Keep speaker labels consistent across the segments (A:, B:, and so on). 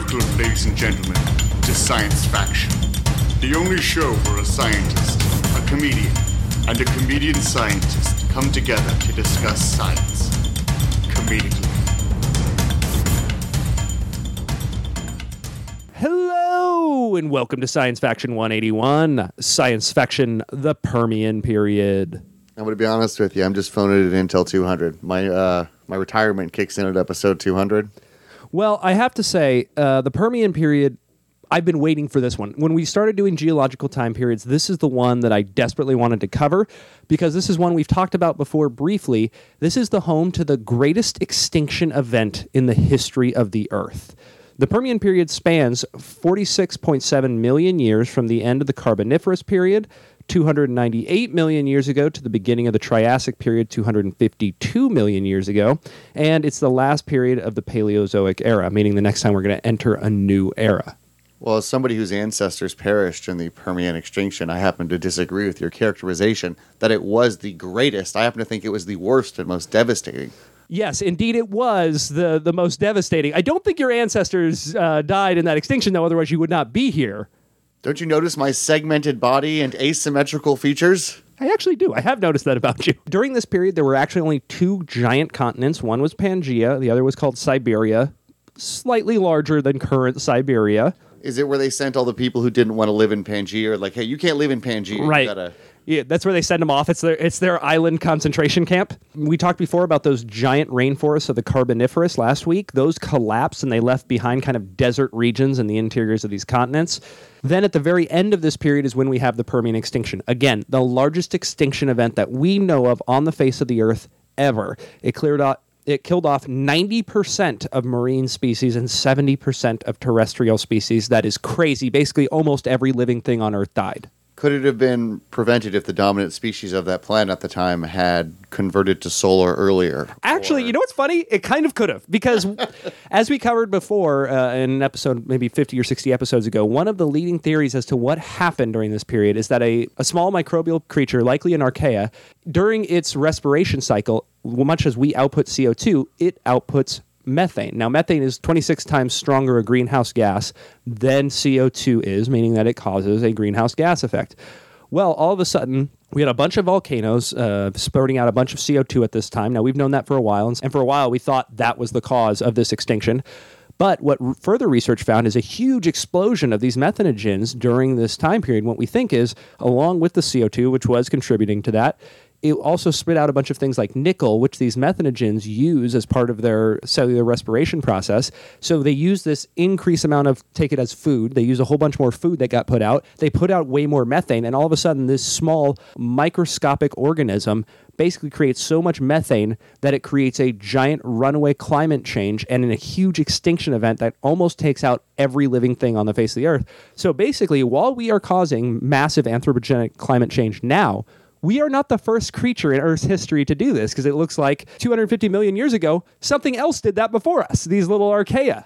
A: Welcome, ladies and gentlemen, to Science Faction, the only show where a scientist, a comedian, and a comedian scientist come together to discuss science comedically.
B: Hello, and welcome to Science Faction 181, Science Faction, the Permian period.
C: I'm going to be honest with you. I'm just phoning it in until 200. My retirement kicks in at episode 200.
B: Well, I have to say, the Permian period, I've been waiting for this one. When we started doing geological time periods, this is the one that I desperately wanted to cover because this is one we've talked about before briefly. This is the home to the greatest extinction event in the history of the Earth. The Permian period spans 46.7 million years from the end of the Carboniferous period, 298 million years ago to the beginning of the Triassic period, 252 million years ago, and it's the last period of the Paleozoic era, meaning the next time we're going to enter a new era.
C: Well, as somebody whose ancestors perished in the Permian extinction, I happen to disagree with your characterization that it was the greatest. I happen to think it was the worst and most devastating.
B: Yes, indeed it was the most devastating. I don't think your ancestors died in that extinction, though, otherwise you would not be here.
C: Don't you notice my segmented body and asymmetrical features?
B: I actually do. I have noticed that about you. During this period, there were actually only two giant continents. One was Pangaea. The other was called Siberia, slightly larger than current Siberia.
C: Is it where they sent all the people who didn't want to live in Pangaea? Or like, hey, you can't live in Pangaea.
B: Right.
C: You gotta...
B: Yeah, that's where they send them off. It's their island concentration camp. We talked before about those giant rainforests of the Carboniferous last week. Those collapsed and they left behind kind of desert regions in the interiors of these continents. Then at the very end of this period is when we have the Permian extinction. Again, the largest extinction event that we know of on the face of the Earth ever. It killed off 90% of marine species and 70% of terrestrial species. That is crazy. Basically, almost every living thing on Earth died.
C: Could it have been prevented if the dominant species of that planet at the time had converted to solar earlier?
B: Actually, you know what's funny? It kind of could have, because as we covered before in an episode, maybe 50 or 60 episodes ago, one of the leading theories as to what happened during this period is that a small microbial creature, likely an archaea, during its respiration cycle, much as we output CO2, it outputs methane. Now, methane is 26 times stronger a greenhouse gas than CO2 is, meaning that it causes a greenhouse gas effect. Well, all of a sudden, we had a bunch of volcanoes spurting out a bunch of CO2 at this time. Now, we've known that for a while, and for a while, we thought that was the cause of this extinction. But what further research found is a huge explosion of these methanogens during this time period. What we think is, along with the CO2, which was contributing to that, it also spit out a bunch of things like nickel, which these methanogens use as part of their cellular respiration process. So they use this increased amount of, take it as food. They use a whole bunch more food that got put out. They put out way more methane, and all of a sudden this small microscopic organism basically creates so much methane that it creates a giant runaway climate change and a huge extinction event that almost takes out every living thing on the face of the Earth. So basically, while we are causing massive anthropogenic climate change now, we are not the first creature in Earth's history to do this, because it looks like 250 million years ago, something else did that before us, these little archaea.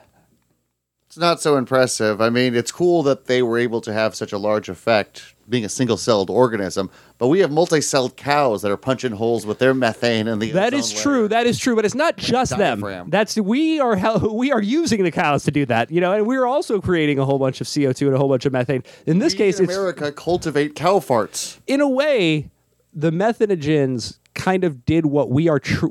C: It's not so impressive. I mean, it's cool that they were able to have such a large effect, being a single-celled organism, but we have multi-celled cows that are punching holes with their methane and the
B: That is true, but it's not just them. We are using the cows to do that, and we're also creating a whole bunch of CO2 and a whole bunch of methane. In this case,
C: in America cultivate cow farts.
B: In a way, the methanogens kind of did what we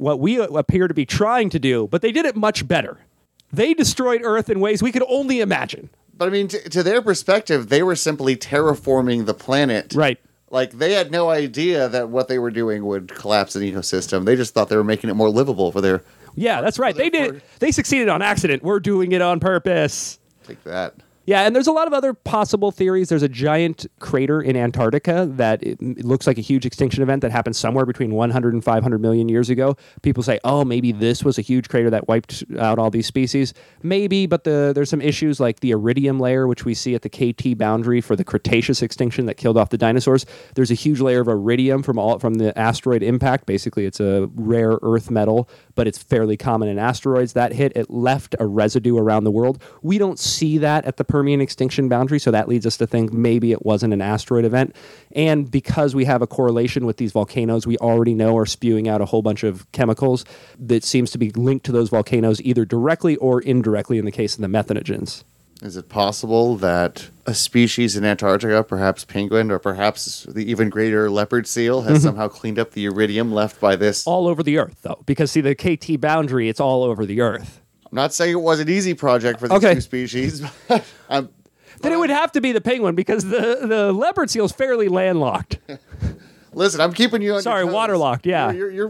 B: appear to be trying to do, but they did it much better. They destroyed Earth in ways we could only imagine.
C: But I mean, to their perspective, they were simply terraforming the planet.
B: Right.
C: Like, they had no idea that what they were doing would collapse an ecosystem. They just thought they were making it more livable for their...
B: Yeah, that's right. They succeeded on accident. We're doing it on purpose.
C: Take that.
B: Yeah, and there's a lot of other possible theories. There's a giant crater in Antarctica that it looks like a huge extinction event that happened somewhere between 100 and 500 million years ago. People say, oh, maybe this was a huge crater that wiped out all these species. Maybe, but there's some issues like the iridium layer, which we see at the KT boundary for the Cretaceous extinction that killed off the dinosaurs. There's a huge layer of iridium from the asteroid impact. Basically, it's a rare earth metal, but it's fairly common in asteroids. That hit, it left a residue around the world. We don't see that at the Permian extinction boundary, so that leads us to think maybe it wasn't an asteroid event. And because we have a correlation with these volcanoes we already know are spewing out a whole bunch of chemicals that seems to be linked to those volcanoes either directly or indirectly in the case of the methanogens.
C: Is it possible that a species in Antarctica, perhaps penguin, or perhaps the even greater leopard seal, has somehow cleaned up the iridium left by this?
B: All over the Earth, though, because see, the KT boundary, it's all over the Earth.
C: I'm not saying it was an easy project for these two species.
B: Then it would have to be the penguin because the leopard seal is fairly landlocked.
C: Listen, I'm keeping you on
B: Sorry,
C: your toes.
B: waterlocked, yeah.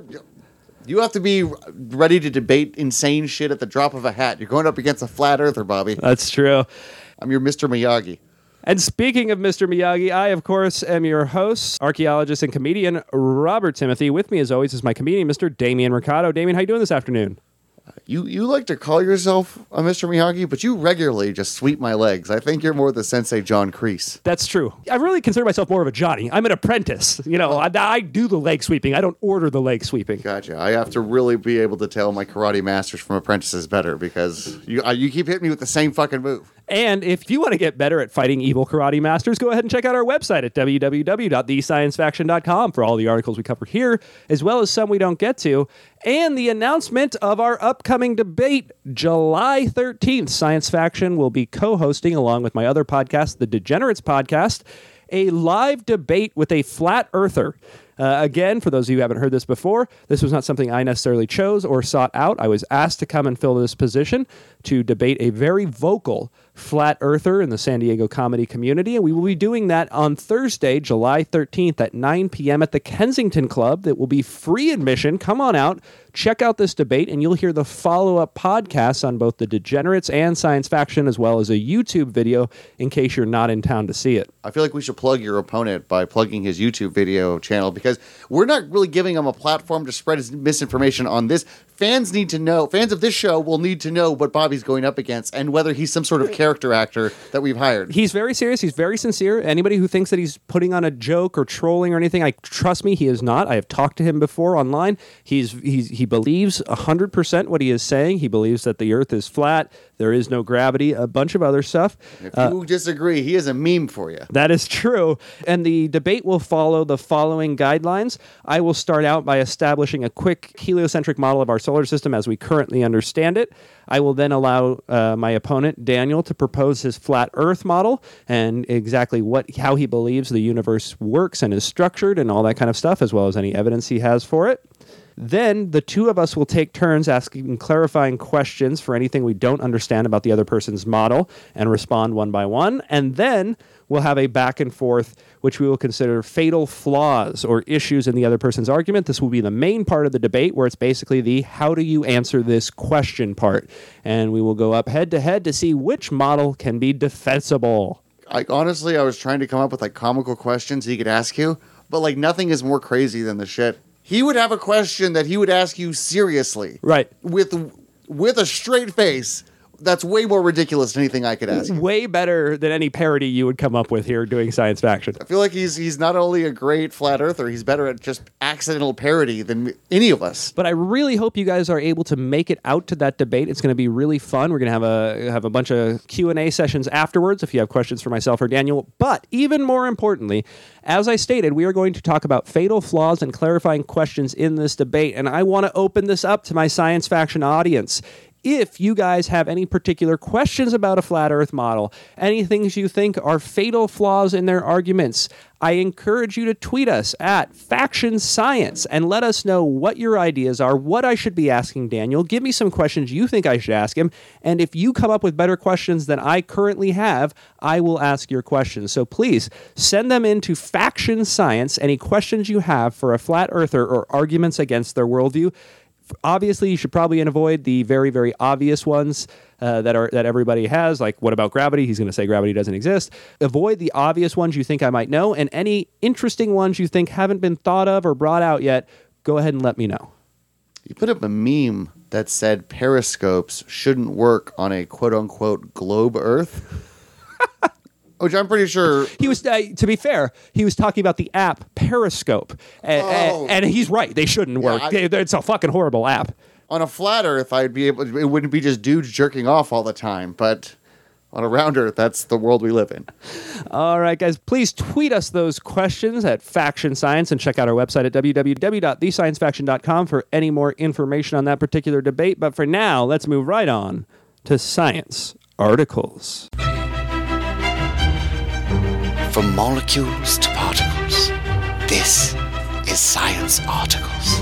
C: You have to be ready to debate insane shit at the drop of a hat. You're going up against a flat earther, Bobby.
B: That's true.
C: I'm your Mr. Miyagi.
B: And speaking of Mr. Miyagi, I, of course, am your host, archaeologist and comedian Robert Timothy. With me, as always, is my comedian, Mr. Damian Mercado. Damian, how you doing this afternoon?
C: You like to call yourself a Mr. Miyagi, but you regularly just sweep my legs. I think you're more the Sensei John Kreese.
B: That's true. I really consider myself more of a Johnny. I'm an apprentice. You know, I do the leg sweeping. I don't order the leg sweeping.
C: Gotcha. I have to really be able to tell my karate masters from apprentices better because you keep hitting me with the same fucking move.
B: And if you want to get better at fighting evil karate masters, go ahead and check out our website at www.thesciencefaction.com for all the articles we cover here, as well as some we don't get to, and the announcement of our upcoming debate, July 13th. Science Faction will be co-hosting, along with my other podcast, the Degenerates Podcast, a live debate with a flat earther. Again, for those of you who haven't heard this before, this was not something I necessarily chose or sought out. I was asked to come and fill this position to debate a very vocal flat earther in the San Diego comedy community, and we will be doing that on Thursday, July 13th at 9 p.m. at the Kensington Club. That will be free admission. Come on out, check out this debate, and you'll hear the follow-up podcasts on both the Degenerates and Science Faction, as well as a YouTube video in case you're not in town to see it.
C: I feel like we should plug your opponent by plugging his YouTube video channel because we're not really giving him a platform to spread his misinformation on this. Fans need to know, fans of this show will need to know what Bobby's going up against and whether he's some sort of character actor that we've hired.
B: He's very serious. He's very sincere. Anybody who thinks that he's putting on a joke or trolling or anything, trust me, he is not. I have talked to him before online. He believes 100% what he is saying. He believes that the Earth is flat. There is no gravity, a bunch of other stuff.
C: If you disagree, he is a meme for you.
B: That is true. And the debate will follow the following guidelines. I will start out by establishing a quick heliocentric model of our solar system as we currently understand it. I will then allow my opponent, Daniel, to propose his flat Earth model and exactly how he believes the universe works and is structured and all that kind of stuff, as well as any evidence he has for it. Then the two of us will take turns asking clarifying questions for anything we don't understand about the other person's model and respond one by one. And then we'll have a back and forth, which we will consider fatal flaws or issues in the other person's argument. This will be the main part of the debate, where it's basically the how do you answer this question part. And we will go up head to head to see which model can be defensible.
C: Honestly, I was trying to come up with comical questions he could ask you, but nothing is more crazy than the shit. He would have a question that he would ask you seriously.
B: Right.
C: With a straight face. That's way more ridiculous than anything I could ask you.
B: Way better than any parody you would come up with here doing Science Faction.
C: I feel like he's not only a great flat earther, he's better at just accidental parody than any of us.
B: But I really hope you guys are able to make it out to that debate. It's going to be really fun. We're going to have a bunch of Q&A sessions afterwards if you have questions for myself or Daniel. But even more importantly, as I stated, we are going to talk about fatal flaws and clarifying questions in this debate. And I want to open this up to my Science Faction audience. If you guys have any particular questions about a flat Earth model, any things you think are fatal flaws in their arguments, I encourage you to tweet us at Faction Science and let us know what your ideas are, what I should be asking Daniel. Give me some questions you think I should ask him. And if you come up with better questions than I currently have, I will ask your questions. So please send them in to Faction Science, any questions you have for a flat earther or arguments against their worldview. Obviously, you should probably avoid the very, very obvious ones that everybody has, like what about gravity? He's going to say gravity doesn't exist. Avoid the obvious ones you think I might know, and any interesting ones you think haven't been thought of or brought out yet, go ahead and let me know.
C: You put up a meme that said periscopes shouldn't work on a quote-unquote globe Earth. Which I'm pretty sure...
B: He was, to be fair, he was talking about the app Periscope. And he's right. They shouldn't work. It's a fucking horrible app.
C: On a flat Earth, it wouldn't be just dudes jerking off all the time. But on a round Earth, that's the world we live in.
B: All right, guys. Please tweet us those questions at Faction Science and check out our website at www.thesciencefaction.com for any more information on that particular debate. But for now, let's move right on to science articles.
D: From molecules to particles, this is Science Articles.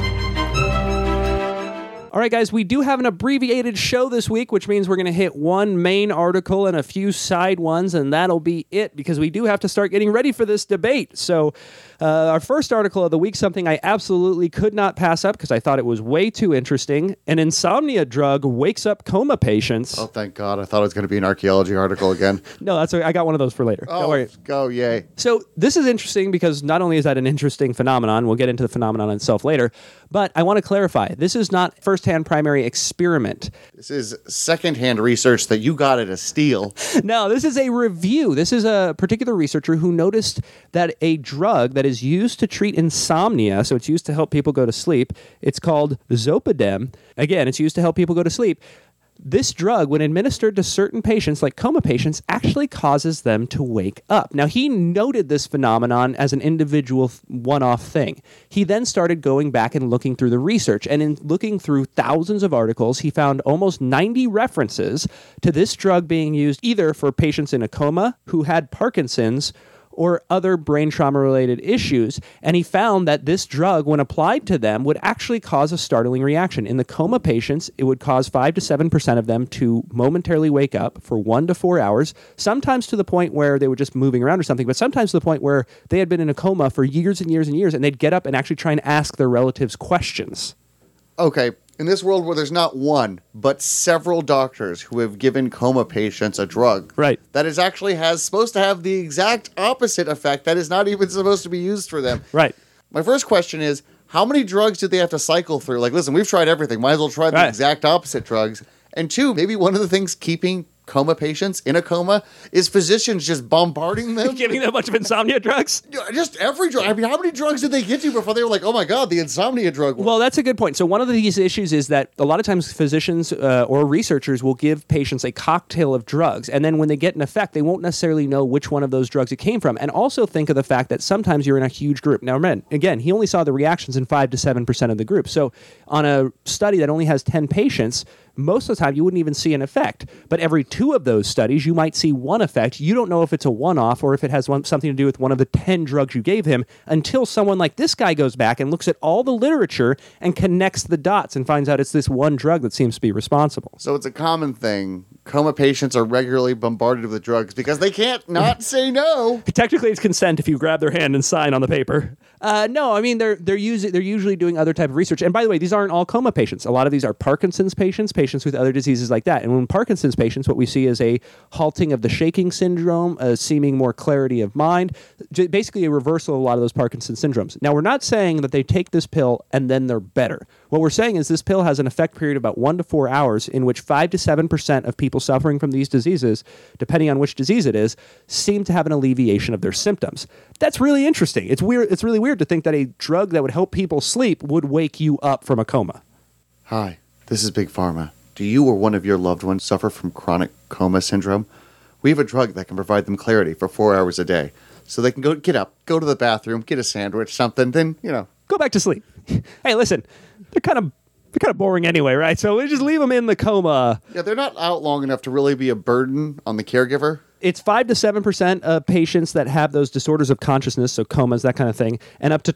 B: All right, guys, we do have an abbreviated show this week, which means we're going to hit one main article and a few side ones, and that'll be it because we do have to start getting ready for this debate. So our first article of the week, something I absolutely could not pass up because I thought it was way too interesting. An insomnia drug wakes up coma patients.
C: Oh, thank God. I thought it was going to be an archaeology article again.
B: No, I got one of those for later. Don't worry.
C: Go, yay.
B: So this is interesting because not only is that an interesting phenomenon, we'll get into the phenomenon itself later, but I want to clarify, this is not first-hand primary experiment.
C: This is secondhand research that you got at a steal.
B: No, this is a review. This is a particular researcher who noticed that a drug that is used to treat insomnia, so it's used to help people go to sleep, it's called Zolpidem. Again, it's used to help people go to sleep. This drug, when administered to certain patients, like coma patients, actually causes them to wake up. Now, he noted this phenomenon as an individual one-off thing. He then started going back and looking through the research. And in looking through thousands of articles, he found almost 90 references to this drug being used either for patients in a coma who had Parkinson's or other brain trauma-related issues, and he found that this drug, when applied to them, would actually cause a startling reaction. In the coma patients, it would cause 5 to 7% of them to momentarily wake up for 1 to 4 hours, sometimes to the point where they were just moving around or something, but sometimes to the point where they had been in a coma for years and years and years, and they'd get up and actually try and ask their relatives questions.
C: Okay, in this world where there's not one, but several doctors who have given coma patients a drug
B: Right.
C: that is actually supposed to have the exact opposite effect that is not even supposed to be used for them.
B: Right.
C: My first question is, how many drugs do they have to cycle through? Like, listen, we've tried everything. Might as well try the
B: Right.
C: exact opposite drugs. And two, maybe one of the things keeping coma patients in a coma is physicians just bombarding them.
B: Giving them a bunch of insomnia drugs?
C: Just every drug. I mean, how many drugs did they get you before they were like, oh my God, the insomnia drug?
B: Well, that's a good point. So one of these issues is that a lot of times physicians or researchers will give patients a cocktail of drugs, and then when they get an effect, they won't necessarily know which one of those drugs it came from. And also think of the fact that sometimes you're in a huge group. Now, again, he only saw the reactions in 5 to 7% of the group. So on a study that only has 10 patients, most of the time you wouldn't even see an effect. But every 2 of those studies, you might see one effect. You don't know if it's a one-off or if it has something to do with one of the 10 drugs you gave him until someone like this guy goes back and looks at all the literature and connects the dots and finds out it's this one drug that seems to be responsible.
C: So it's a common thing. Coma patients are regularly bombarded with drugs because they can't not say no.
B: Technically, it's consent if you grab their hand and sign on the paper. No, I mean they're usually doing other type of research. And by the way, these aren't all coma patients. A lot of these are Parkinson's patients with other diseases like that. And when Parkinson's patients, what we see is a halting of the shaking syndrome, a seeming more clarity of mind, basically a reversal of a lot of those Parkinson's syndromes. Now, we're not saying that they take this pill and then they're better. What we're saying is this pill has an effect period of about 1 to 4 hours in which 5 to 7% of people suffering from these diseases, depending on which disease it is, seem to have an alleviation of their symptoms. That's really interesting. It's weird. It's really weird to think that a drug that would help people sleep would wake you up from a coma.
C: Hi, this is Big Pharma. Do you or one of your loved ones suffer from chronic coma syndrome? We have a drug that can provide them clarity for 4 hours a day. So they can get up, go to the bathroom, get a sandwich, something, then,
B: Go back to sleep. Hey, listen, they're kind of boring anyway, right? So we just leave them in the coma.
C: Yeah, they're not out long enough to really be a burden on the caregiver.
B: It's 5 to 7% of patients that have those disorders of consciousness, so comas, that kind of thing, and up to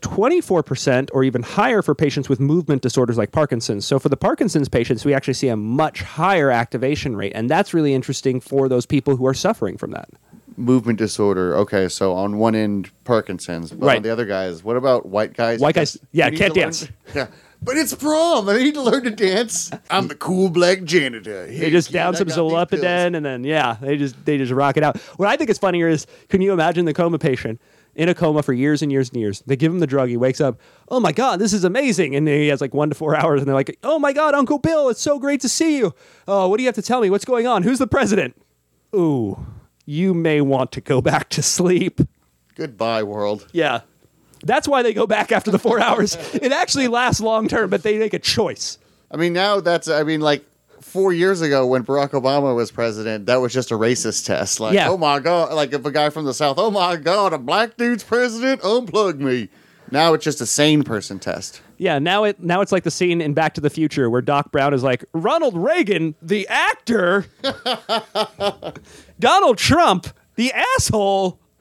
B: 24% or even higher for patients with movement disorders like Parkinson's. So for the Parkinson's patients, we actually see a much higher activation rate, and that's really interesting for those people who are suffering from that.
C: Movement disorder. Okay, so on one end, Parkinson's. But
B: Right.
C: on the other guys, what about white guys?
B: White guys, yeah,
C: They need
B: can't
C: to learn-
B: dance.
C: Yeah. But it's prom. I need to learn to dance. I'm the cool black janitor.
B: They just down some Zolpidem, and then, they just rock it out. What I think is funnier is, can you imagine the coma patient in a coma for years and years and years? They give him the drug, he wakes up, oh my God, this is amazing. And he has like 1 to 4 hours, and they're like, oh my God, Uncle Bill, it's so great to see you. Oh, what do you have to tell me? What's going on? Who's the president? Ooh, you may want to go back to sleep.
C: Goodbye, world.
B: Yeah. That's why they go back after the 4 hours. It actually lasts long term, but they make a choice.
C: I mean, now like 4 years ago when Barack Obama was president, that was just a racist test. Like,
B: Yeah.
C: oh my God, like if a guy from the South, oh my God, a black dude's president, unplug me. Now it's just a sane person test.
B: Yeah, now it's like the scene in Back to the Future where Doc Brown is like, Ronald Reagan, the actor, Donald Trump, the asshole.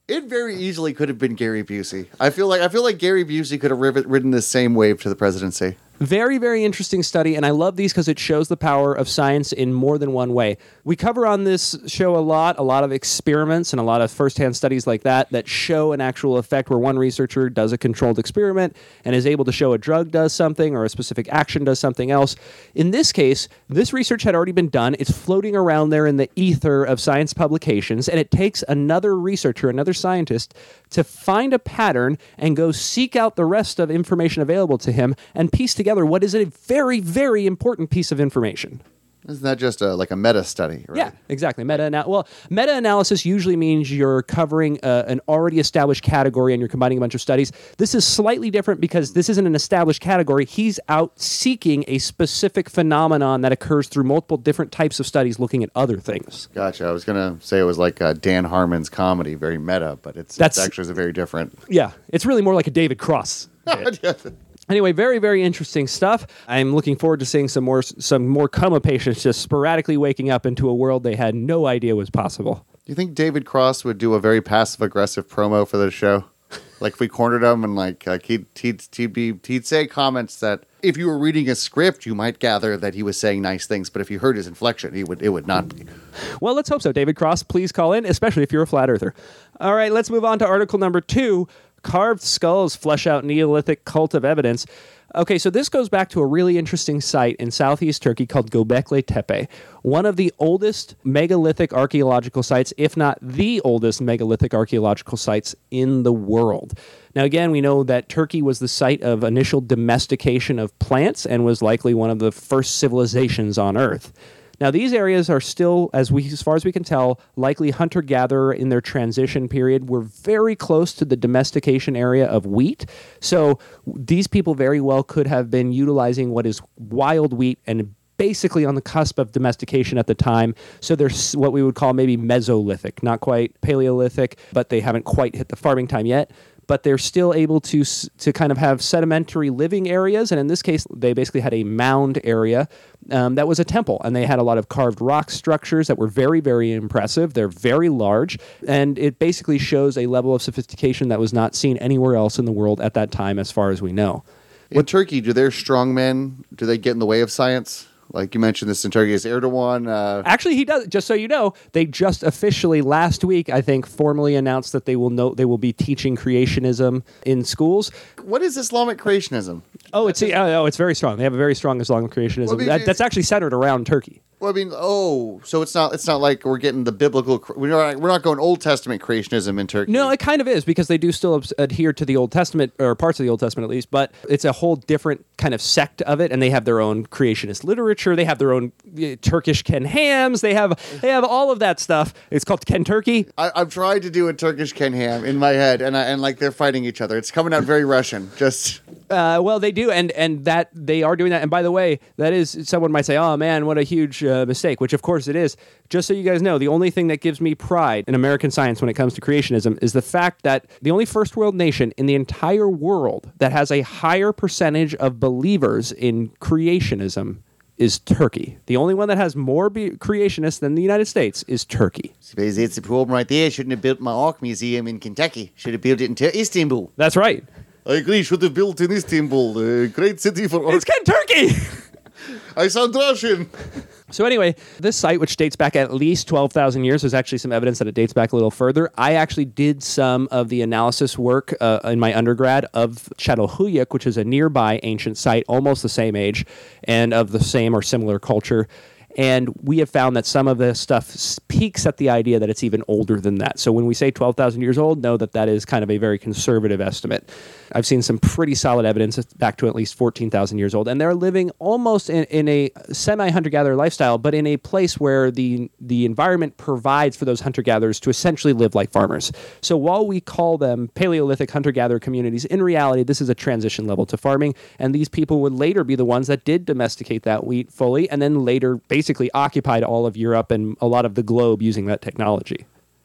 C: It very easily could have been Gary Busey. I feel like Gary Busey could have ridden the same wave to the presidency.
B: Very, very interesting study, and I love these because it shows the power of science in more than one way. We cover on this show a lot of experiments and a lot of firsthand studies like that show an actual effect where one researcher does a controlled experiment and is able to show a drug does something or a specific action does something else. In this case, this research had already been done. It's floating around there in the ether of science publications, and it takes another researcher, another scientist, to find a pattern and go seek out the rest of information available to him and piece together what is a very, very important piece of information.
C: Isn't that just like a meta study, right?
B: Yeah, exactly. Meta-analysis usually means you're covering an already established category and you're combining a bunch of studies. This is slightly different because this isn't an established category. He's out seeking a specific phenomenon that occurs through multiple different types of studies looking at other things.
C: Gotcha. I was going to say it was like Dan Harmon's comedy, very meta, but it's actually very different.
B: Yeah, it's really more like a David Cross bit. Anyway, very, very interesting stuff. I'm looking forward to seeing some more coma patients just sporadically waking up into a world they had no idea was possible.
C: Do you think David Cross would do a very passive-aggressive promo for the show? Like if we cornered him and he'd say comments that if you were reading a script, you might gather that he was saying nice things, but if you heard his inflection, it would not be.
B: Well, let's hope so. David Cross, please call in, especially if you're a flat earther. All right, let's move on to article number 2. Carved skulls flesh out Neolithic cult of evidence. Okay, so this goes back to a really interesting site in southeast Turkey called Göbekli Tepe, one of the oldest megalithic archaeological sites, if not the oldest megalithic archaeological sites in the world. Now, again, we know that Turkey was the site of initial domestication of plants and was likely one of the first civilizations on Earth. Now, these areas are still, as far as we can tell, likely hunter-gatherer in their transition period. We're very close to the domestication area of wheat. So these people very well could have been utilizing what is wild wheat and basically on the cusp of domestication at the time. So they're what we would call maybe Mesolithic, not quite Paleolithic, but they haven't quite hit the farming time yet. But they're still able to kind of have sedimentary living areas. And in this case, they basically had a mound area that was a temple. And they had a lot of carved rock structures that were very, very impressive. They're very large. And it basically shows a level of sophistication that was not seen anywhere else in the world at that time, as far as we know.
C: In Turkey, do their strongmen, do they get in the way of science? Like you mentioned this in Turkey, is Erdogan...
B: Actually, he does. Just so you know, they just officially last week, I think, formally announced that they will be teaching creationism in schools.
C: What is Islamic creationism?
B: It's very strong. They have a very strong Islamic creationism.
C: Well,
B: that's actually centered around Turkey.
C: Well, I mean, so it's not like we're getting the biblical. We're not going Old Testament creationism in Turkey.
B: No, it kind of is because they do still adhere to the Old Testament or parts of the Old Testament at least, but it's a whole different kind of sect of it, and they have their own creationist literature. They have their own Turkish Ken Hams. They have all of that stuff. It's called Ken Turkey.
C: I've tried to do a Turkish Ken Ham in my head, and like they're fighting each other. It's coming out very Russian. Just
B: well, they do, and that they are doing that. And by the way, that is someone might say, "Oh man, what a huge mistake," which of course it is. Just so you guys know, the only thing that gives me pride in American science when it comes to creationism is the fact that the only first world nation in the entire world that has a higher percentage of believers in creationism is Turkey. The only one that has more creationists than the United States is Turkey.
C: Suppose that's the problem right there. Shouldn't have built my Ark Museum in Kentucky. Should have built it in Istanbul.
B: That's right.
C: I agree. Should have built in Istanbul. A great city for art.
B: It's Kentucky!
C: I sound Russian.
B: So anyway, this site, which dates back at least 12,000 years, there's actually some evidence that it dates back a little further. I actually did some of the analysis work in my undergrad of Çatalhöyük, which is a nearby ancient site, almost the same age, and of the same or similar culture. And we have found that some of the stuff peaks at the idea that it's even older than that. So when we say 12,000 years old, know that that is kind of a very conservative estimate. I've seen some pretty solid evidence back to at least 14,000 years old. And they're living almost in a semi-hunter-gatherer lifestyle, but in a place where the environment provides for those hunter-gatherers to essentially live like farmers. So while we call them Paleolithic hunter-gatherer communities, in reality, this is a transition level to farming. And these people would later be the ones that did domesticate that wheat fully, and then later basically occupied all of Europe and a lot of the globe using that technology.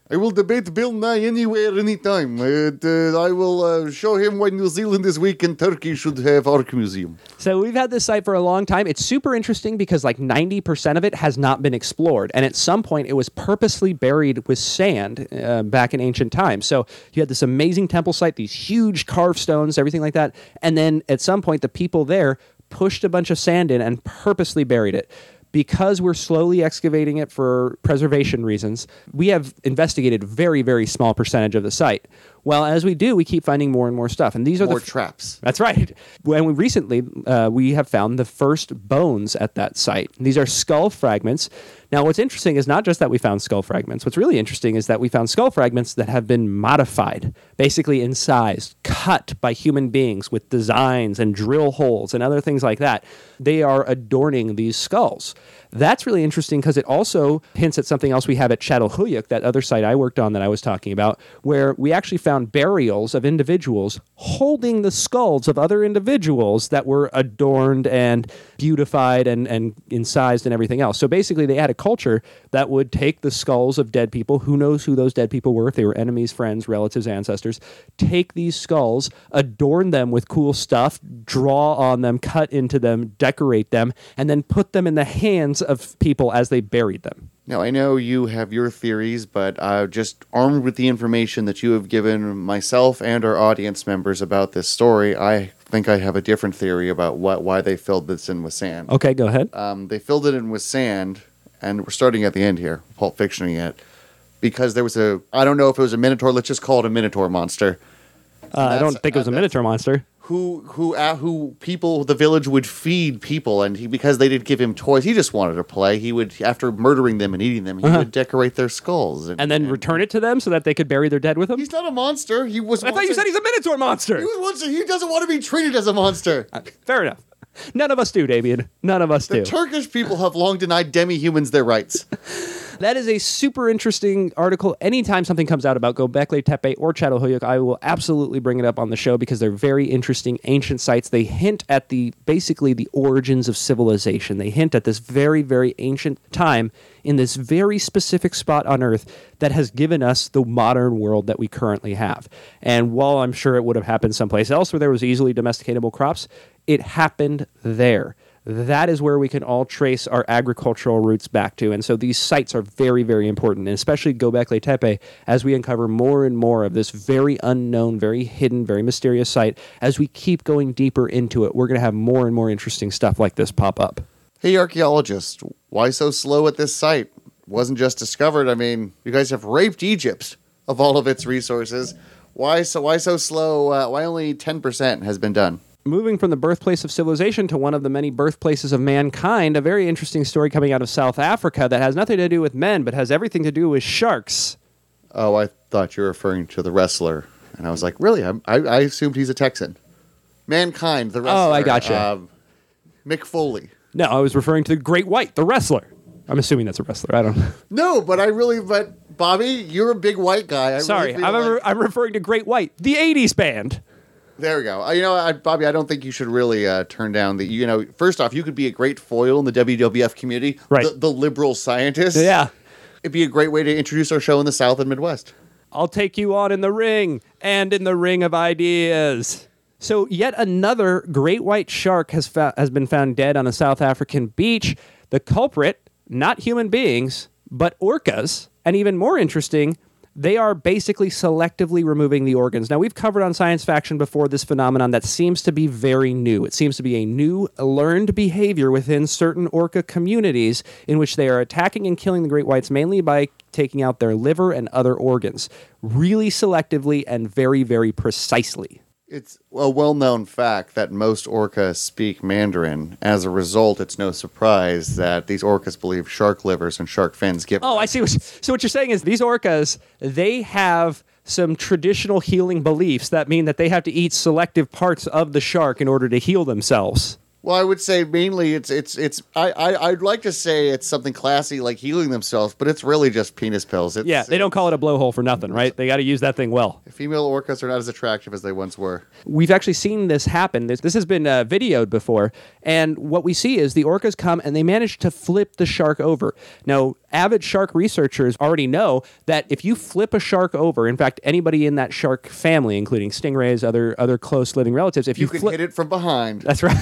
C: I will debate Bill Nye anywhere, anytime. I will show him why New Zealand is weak and Turkey should have Ark Museum.
B: So we've had this site for a long time. It's super interesting because like 90% of it has not been explored. And at some point, it was purposely buried with sand back in ancient times. So you had this amazing temple site, these huge carved stones, everything like that. And then at some point, the people there pushed a bunch of sand in and purposely buried it. Because we're slowly excavating it for preservation reasons, we have investigated a very, very small percentage of the site. Well, as we do, we keep finding more and more stuff. And these are
C: More traps.
B: That's right. When we recently, we have found the first bones at that site. These are skull fragments. Now, what's interesting is not just that we found skull fragments. What's really interesting is that we found skull fragments that have been modified, basically incised, cut by human beings with designs and drill holes and other things like that. They are adorning these skulls. That's really interesting because it also hints at something else we have at Çatalhöyük, that other site I worked on that I was talking about, where we actually found burials of individuals holding the skulls of other individuals that were adorned and beautified and incised and everything else. So basically, they had a culture that would take the skulls of dead people, who knows who those dead people were, if they were enemies, friends, relatives, ancestors, take these skulls, adorn them with cool stuff, draw on them, cut into them, decorate them, and then put them in the hands of people as they buried them.
C: Now, I know you have your theories, but just armed with the information that you have given myself and our audience members about this story, I think I have a different theory about why they filled this in with sand.
B: Okay, go ahead.
C: They filled it in with sand, and we're starting at the end here, Pulp Fictioning it, because there was I don't know if it was a Minotaur, let's just call it a Minotaur monster.
B: I don't think it was a Minotaur monster.
C: Who people, the village would feed people, and because they didn't give him toys, he just wanted to play. He would, after murdering them and eating them, he would decorate their skulls.
B: And then return it to them so that they could bury their dead with them?
C: He's not a monster. He was.
B: I thought you said he's a Minotaur monster!
C: He doesn't want to be treated as a monster.
B: Fair enough. None of us do, Damien. None of us do.
C: The Turkish people have long denied demi-humans their rights.
B: That is a super interesting article. Anytime something comes out about Göbekli Tepe or Çatalhöyük, I will absolutely bring it up on the show because they're very interesting ancient sites. They hint at basically the origins of civilization. They hint at this very, very ancient time in this very specific spot on Earth that has given us the modern world that we currently have. And while I'm sure it would have happened someplace else where there was easily domesticatable crops, it happened there. That is where we can all trace our agricultural roots back to. And so these sites are very, very important, and especially Göbekli Tepe, as we uncover more and more of this very unknown, very hidden, very mysterious site. As we keep going deeper into it, we're going to have more and more interesting stuff like this pop up.
C: Hey, archaeologists, why so slow at this site? It wasn't just discovered. I mean, you guys have raped Egypt of all of its resources. Why so slow? Why only 10% has been done?
B: Moving from the birthplace of civilization to one of the many birthplaces of mankind, a very interesting story coming out of South Africa that has nothing to do with men, but has everything to do with sharks.
C: Oh, I thought you were referring to the wrestler. And I was like, really? I assumed he's a Texan. Mankind, the wrestler.
B: Oh, I gotcha.
C: Mick Foley.
B: No, I was referring to the Great White, the wrestler. I'm assuming that's a wrestler. I don't know.
C: No, but Bobby, you're a big white guy.
B: Sorry, I'm referring to Great White, the 80s band.
C: There we go. Bobby, I don't think you should really turn down the, first off, you could be a great foil in the WWF community.
B: Right.
C: The liberal scientist.
B: Yeah.
C: It'd be a great way to introduce our show in the South and Midwest.
B: I'll take you on in the ring and in the ring of ideas. So yet another great white shark has been found dead on a South African beach. The culprit, not human beings, but orcas. And even more interesting, they are basically selectively removing the organs. Now, we've covered on Science Faction before this phenomenon that seems to be very new. It seems to be a new learned behavior within certain orca communities in which they are attacking and killing the great whites mainly by taking out their liver and other organs, really selectively and very, very precisely.
C: It's a well-known fact that most orcas speak Mandarin. As a result, it's no surprise that these orcas believe shark livers and shark fins give...
B: Oh, I see. So what you're saying is these orcas, they have some traditional healing beliefs that mean that they have to eat selective parts of the shark in order to heal themselves.
C: Well, I would say mainly I'd like to say it's something classy like healing themselves, but it's really just penis pills.
B: Yeah, they don't call it a blowhole for nothing, right? They got to use that thing well.
C: Female orcas are not as attractive as they once were.
B: We've actually seen this happen. This has been videoed before, and what we see is the orcas come and they manage to flip the shark over. Now, avid shark researchers already know that if you flip a shark over, in fact, anybody in that shark family, including stingrays, other close living relatives, if
C: You can hit it from behind.
B: That's right.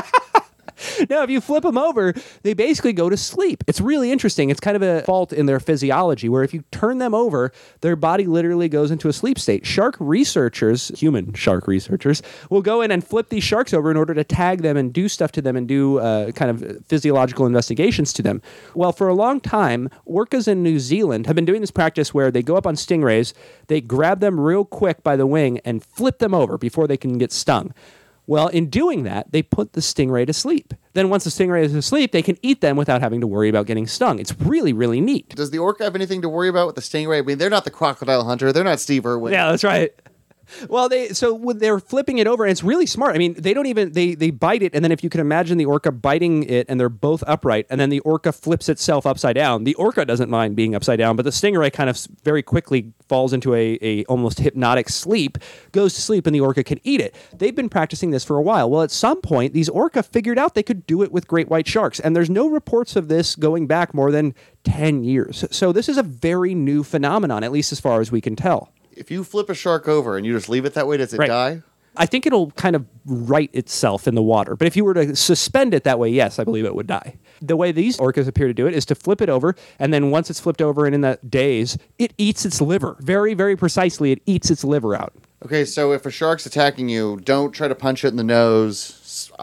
B: Now, if you flip them over, they basically go to sleep. It's really interesting. It's kind of a fault in their physiology where if you turn them over, their body literally goes into a sleep state. Shark researchers, human shark researchers, will go in and flip these sharks over in order to tag them and do stuff to them and do kind of physiological investigations to them. Well, for a long time, orcas in New Zealand have been doing this practice where they go up on stingrays, they grab them real quick by the wing and flip them over before they can get stung. Well, in doing that, they put the stingray to sleep. Then once the stingray is asleep, they can eat them without having to worry about getting stung. It's really, really neat.
C: Does the orca have anything to worry about with the stingray? I mean, they're not the crocodile hunter. They're not Steve Irwin.
B: Yeah, that's right. Well, when they're flipping it over, and it's really smart. I mean, they don't even they bite it, and then if you can imagine the orca biting it, and they're both upright, and then the orca flips itself upside down. The orca doesn't mind being upside down, but the stingray kind of very quickly falls into a almost hypnotic sleep, goes to sleep, and the orca can eat it. They've been practicing this for a while. Well, at some point, these orca figured out they could do it with great white sharks, and there's no reports of this going back more than 10 years. So this is a very new phenomenon, at least as far as we can tell.
C: If you flip a shark over and you just leave it that way, does it die?
B: I think it'll kind of right itself in the water. But if you were to suspend it that way, yes, I believe it would die. The way these orcas appear to do it is to flip it over, and then once it's flipped over and in that daze, it eats its liver. Very, very precisely, it eats its liver out.
C: Okay, so if a shark's attacking you, don't try to punch it in the nose.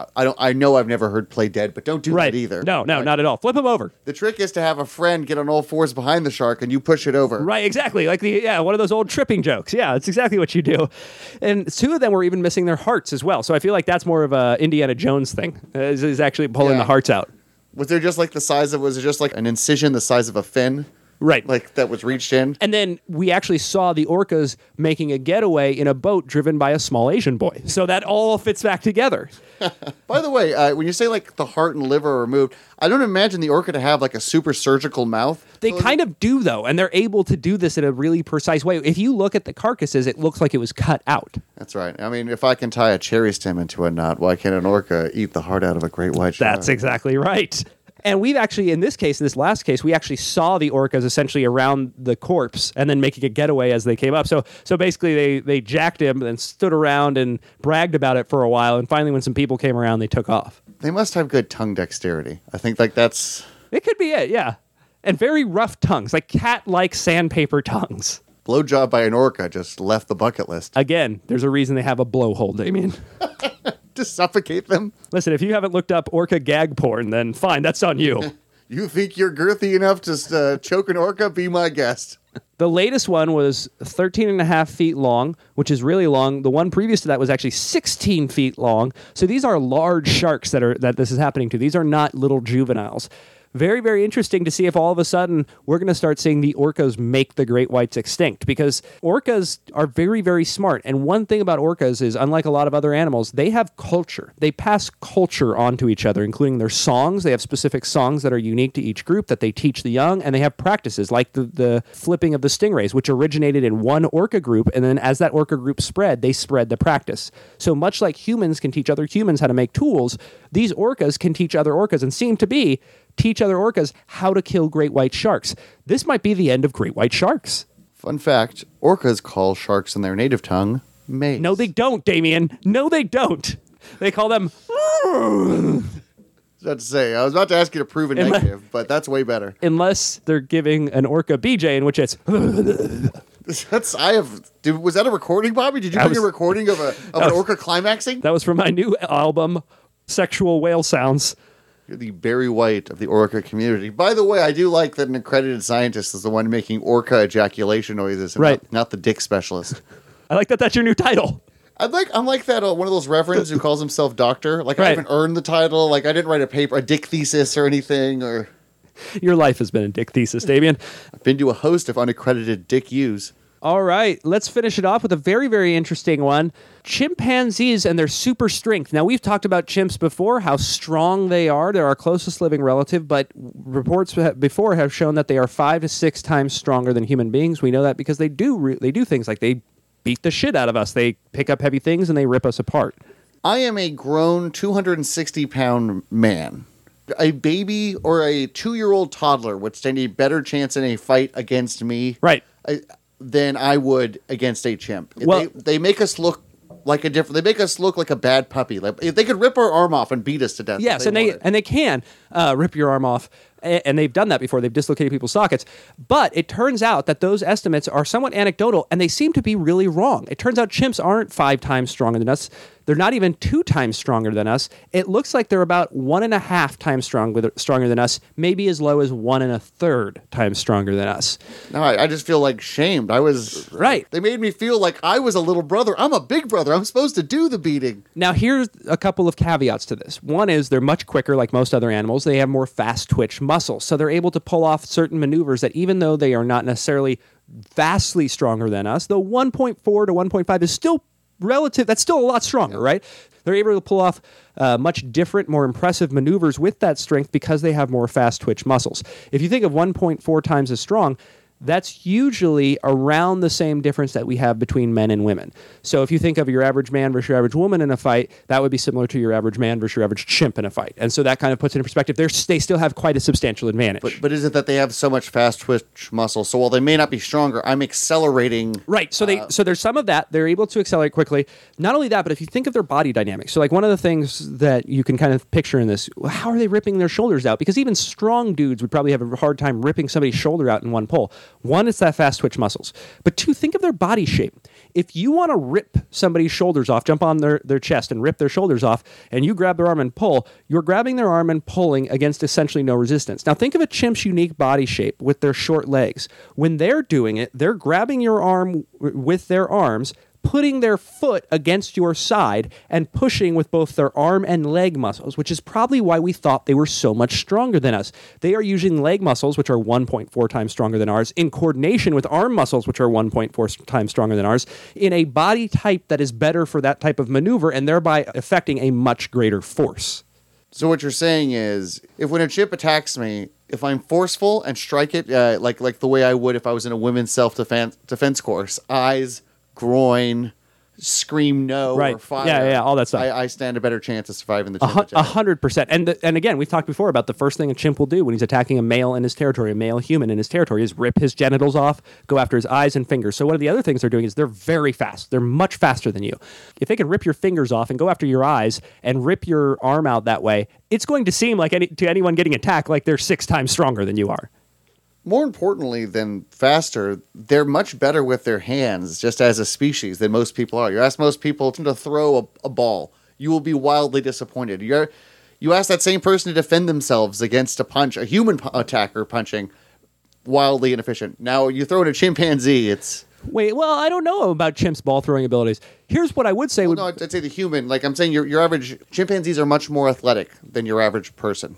C: I know I've never heard play dead, but don't do that either.
B: No, not at all. Flip them over.
C: The trick is to have a friend get on all fours behind the shark and you push it over.
B: Right, exactly. Like one of those old tripping jokes. Yeah, that's exactly what you do. And two of them were even missing their hearts as well. So I feel like that's more of a Indiana Jones thing, is actually pulling the hearts out.
C: Was there just like was it just like an incision the size of a fin?
B: Right.
C: Like that was reached in?
B: And then we actually saw the orcas making a getaway in a boat driven by a small Asian boy. So that all fits back together.
C: By the way, when you say like the heart and liver are removed, I don't imagine the orca to have like a super surgical mouth.
B: They kind of do, though, and they're able to do this in a really precise way. If you look at the carcasses, it looks like it was cut out.
C: That's right. I mean, if I can tie a cherry stem into a knot, why can't an orca eat the heart out of a great white shark?
B: That's exactly right. And we've actually, in this last case, we actually saw the orcas essentially around the corpse and then making a getaway as they came up. So basically they jacked him and stood around and bragged about it for a while. And finally, when some people came around, they took off.
C: They must have good tongue dexterity. I think like that's...
B: It could be it, yeah. And very rough tongues, like cat-like sandpaper tongues.
C: Blowjob by an orca just left the bucket list.
B: Again, there's a reason they have a blowhole, Damien.
C: To suffocate them?
B: Listen, if you haven't looked up orca gag porn, then fine, that's on you.
C: You think you're girthy enough to choke an orca? Be my guest.
B: The latest one was 13 and a half feet long, which is really long. The one previous to that was actually 16 feet long. So these are large sharks that this is happening to. These are not little juveniles. Very, very interesting to see if all of a sudden we're going to start seeing the orcas make the great whites extinct, because orcas are very, very smart. And one thing about orcas is, unlike a lot of other animals, they have culture. They pass culture on to each other, including their songs. They have specific songs that are unique to each group that they teach the young, and they have practices like the flipping of the stingrays, which originated in one orca group, and then as that orca group spread, they spread the practice. So much like humans can teach other humans how to make tools, these orcas can teach other orcas and seem to teach other orcas how to kill great white sharks. This might be the end of great white sharks.
C: Fun fact, orcas call sharks in their native tongue mace.
B: No, they don't, Damien. No, they don't. They call them...
C: I was about to ask you to prove a negative, but that's way better.
B: Unless they're giving an orca BJ, in which it's...
C: Was that a recording, Bobby? Did you bring a recording of an orca climaxing?
B: That was from my new album, Sexual Whale Sounds.
C: You're the Barry White of the orca community. By the way, I do like that an accredited scientist is the one making orca ejaculation noises, and not the dick specialist.
B: I like that. That's your new title.
C: I'm like that one of those reverends who calls himself doctor. Like I haven't earned the title. Like I didn't write a dick thesis or anything. Or
B: your life has been a dick thesis, Damien.
C: I've been to a host of unaccredited dick U's.
B: All right, let's finish it off with a very, very interesting one. Chimpanzees and their super strength. Now, we've talked about chimps before, how strong they are. They're our closest living relative, but reports before have shown that they are 5 to 6 times stronger than human beings. We know that because they do things like they beat the shit out of us. They pick up heavy things and they rip us apart.
C: I am a grown 260-pound man. A baby or a 2-year-old toddler would stand a better chance in a fight against me.
B: Right.
C: Than I would against a chimp.
B: Well,
C: they make us look like a different. They make us look like a bad puppy. Like if they could rip our arm off and beat us to death.
B: yes, and they can rip your arm off, and they've done that before. They've dislocated people's sockets. But it turns out that those estimates are somewhat anecdotal, and they seem to be really wrong. It turns out chimps aren't 5 times stronger than us. They're not even 2 times stronger than us. It looks like they're about 1.5 times stronger than us, maybe as low as 1 1/3 times stronger than us.
C: No, I just feel like shamed. I was
B: right.
C: They made me feel like I was a little brother. I'm a big brother. I'm supposed to do the beating.
B: Now, here's a couple of caveats to this. One is they're much quicker, like most other animals. They have more fast twitch muscles, so they're able to pull off certain maneuvers that, even though they are not necessarily vastly stronger than us, though 1.4 to 1.5 is still relative, that's still a lot stronger, right? They're able to pull off much different, more impressive maneuvers with that strength because they have more fast twitch muscles. If you think of 1.4 times as strong, that's usually around the same difference that we have between men and women. So if you think of your average man versus your average woman in a fight, that would be similar to your average man versus your average chimp in a fight. And so that kind of puts it in perspective. They still have quite a substantial advantage.
C: But is it that they have so much fast twitch muscle? So while they may not be stronger, I'm accelerating.
B: Right. So so there's some of that. They're able to accelerate quickly. Not only that, but if you think of their body dynamics. So like one of the things that you can kind of picture in this, how are they ripping their shoulders out? Because even strong dudes would probably have a hard time ripping somebody's shoulder out in one pull. One, it's that fast twitch muscles. But two, think of their body shape. If you want to rip somebody's shoulders off, jump on their chest and rip their shoulders off, and you grab their arm and pull, you're grabbing their arm and pulling against essentially no resistance. Now think of a chimp's unique body shape with their short legs. When they're doing it, they're grabbing your arm with their arms, putting their foot against your side and pushing with both their arm and leg muscles, which is probably why we thought they were so much stronger than us. They are using leg muscles, which are 1.4 times stronger than ours, in coordination with arm muscles, which are 1.4 times stronger than ours, in a body type that is better for that type of maneuver and thereby affecting a much greater force.
C: So what you're saying is, if when a chimp attacks me, if I'm forceful and strike it like the way I would if I was in a women's self-defense course, eyes, groin, scream no,
B: right.
C: or fire.
B: Yeah, all that stuff.
C: I stand a better chance of surviving the chimp attack.
B: 100%. And again, we've talked before about the first thing a chimp will do when he's attacking a male in his territory, a male human in his territory, is rip his genitals off, go after his eyes and fingers. So one of the other things they're doing is they're very fast. They're much faster than you. If they can rip your fingers off and go after your eyes and rip your arm out that way, it's going to seem like to anyone getting attacked like they're 6 times stronger than you are.
C: More importantly than faster, they're much better with their hands, just as a species, than most people are. You ask most people to throw a ball, you will be wildly disappointed. You ask that same person to defend themselves against a human attacker punching, wildly inefficient. Now, you throw in a chimpanzee, it's...
B: Wait, well, I don't know about chimps' ball-throwing abilities. Here's what I would say.
C: No, I'd say the human. Like I'm saying, your average... Chimpanzees are much more athletic than your average person.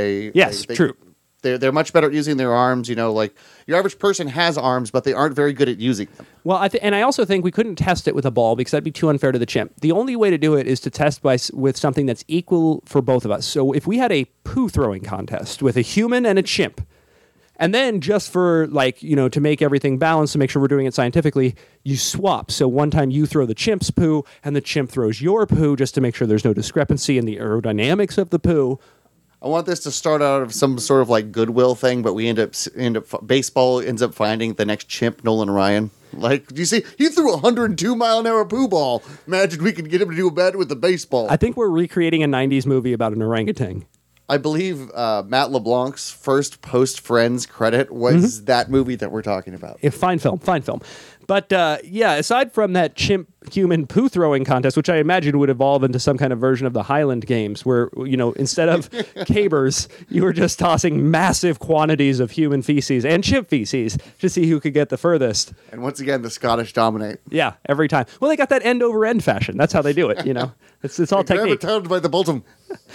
B: True.
C: They're much better at using their arms. Like your average person has arms, but they aren't very good at using them.
B: Well, and I also think we couldn't test it with a ball because that'd be too unfair to the chimp. The only way to do it is to test with something that's equal for both of us. So if we had a poo throwing contest with a human and a chimp, and then just for to make everything balanced, to make sure we're doing it scientifically, you swap. So one time you throw the chimp's poo and the chimp throws your poo just to make sure there's no discrepancy in the aerodynamics of the poo.
C: I want this to start out of some sort of goodwill thing, but we end up baseball ends up finding the next chimp, Nolan Ryan. Do you see? He threw a 102-mile-an-hour poo ball. Imagine we could get him to do bad with the baseball.
B: I think we're recreating a 90s movie about an orangutan.
C: I believe Matt LeBlanc's first post-Friends credit was that movie that we're talking about.
B: Fine film. But aside from that chimp-human poo-throwing contest, which I imagine would evolve into some kind of version of the Highland Games, where, instead of cabers, you were just tossing massive quantities of human feces and chimp feces to see who could get the furthest.
C: And once again, the Scottish dominate.
B: Yeah, every time. Well, they got that end-over-end fashion. That's how they do it, It's all technique.
C: Grab it by the bottom.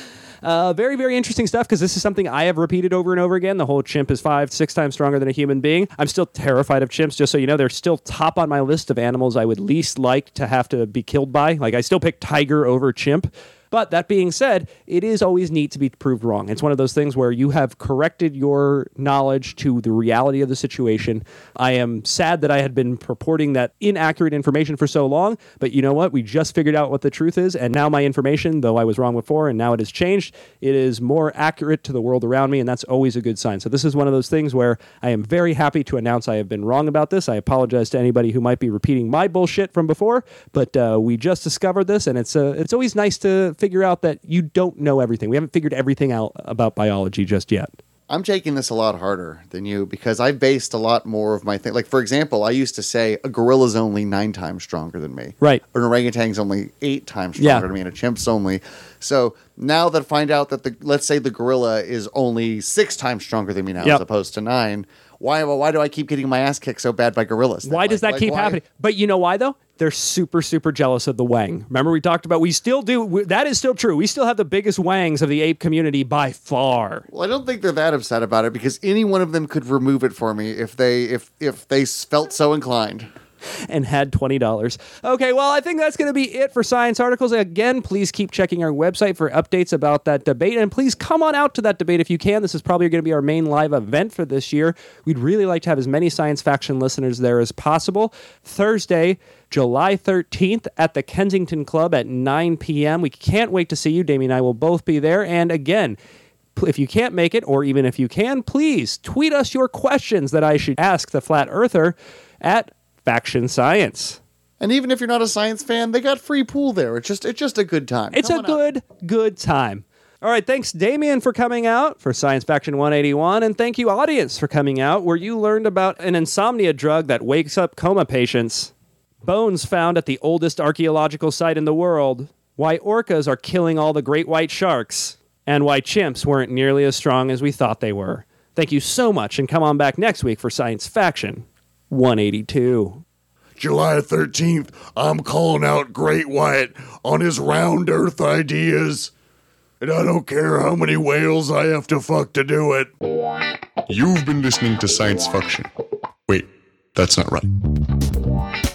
B: Very, very interesting stuff because this is something I have repeated over and over again. The whole chimp is 5-6 times stronger than a human being. I'm still terrified of chimps, just so you know. They're still top on my list of animals I would least like to have to be killed by. Like, I still pick tiger over chimp. But that being said, it is always neat to be proved wrong. It's one of those things where you have corrected your knowledge to the reality of the situation. I am sad that I had been purporting that inaccurate information for so long, but you know what? We just figured out what the truth is, and now my information, though I was wrong before, and now it has changed, it is more accurate to the world around me, and that's always a good sign. So this is one of those things where I am very happy to announce I have been wrong about this. I apologize to anybody who might be repeating my bullshit from before, but we just discovered this, and it's always nice to figure out that you don't know everything. We haven't figured everything out about biology just yet.
C: I'm taking this a lot harder than you because I've based a lot more of my thing. Like, for example, I used to say a gorilla's only 9 times stronger than me.
B: Right.
C: An orangutan's only 8 times stronger than me, and a chimp's only. So now that I find out that let's say the gorilla is only 6 times stronger than me now as opposed to 9, why do I keep getting my ass kicked so bad by gorillas?
B: Why does that keep happening? But you know why, though? They're super, super jealous of the wang. Remember we talked about, we still do, that is still true. We still have the biggest wangs of the ape community by far.
C: Well, I don't think they're that upset about it because any one of them could remove it for me if they felt so inclined.
B: And had $20. Okay, well, I think that's going to be it for Science Articles. Again, please keep checking our website for updates about that debate, and please come on out to that debate if you can. This is probably going to be our main live event for this year. We'd really like to have as many Science Faction listeners there as possible. Thursday, July 13th at the Kensington Club at 9 p.m. We can't wait to see you. Damien and I will both be there. And again, if you can't make it, or even if you can, please tweet us your questions that I should ask the Flat Earther at Faction Science.
C: And even if you're not a science fan, they got free pool there. It's just a good time.
B: It's a good time. All right, thanks, Damien, for coming out for Science Faction 181, and thank you, audience, for coming out, where you learned about an insomnia drug that wakes up coma patients, bones found at the oldest archaeological site in the world, why orcas are killing all the great white sharks, and why chimps weren't nearly as strong as we thought they were. Thank you so much, and come on back next week for Science Faction 182.
A: July 13th, I'm calling out Great White on his round earth ideas. And I don't care how many whales I have to fuck to do it. You've been listening to Science Faction. Wait, that's not right.